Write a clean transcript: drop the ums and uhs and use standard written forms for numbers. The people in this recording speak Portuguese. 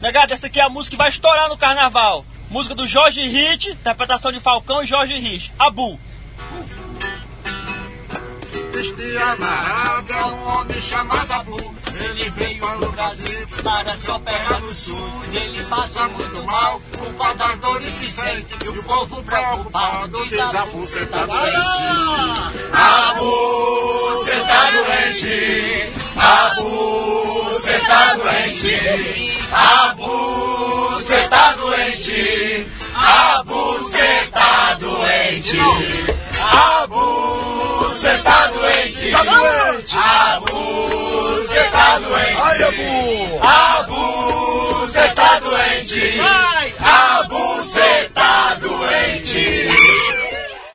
Negado, essa aqui é a música que vai estourar no carnaval. Música do Jorge Hit, interpretação de Falcão e Jorge Hit. Abu. Este Amaral é um homem chamado Abu. Ele veio ao Brasil para se operar no sul. Ele passa muito mal, culpa das dores que sente. E o povo preocupado diz: Abu, cê tá doente. Abu, cê tá doente. Abu, cê tá doente. Abu, cê tá doente. Abu, cê tá doente. Abu, cê tá doente. Tá doente. Abu, cê tá doente. Ai, Abu. Abu, cê tá doente. Ai. Abu, cê tá doente.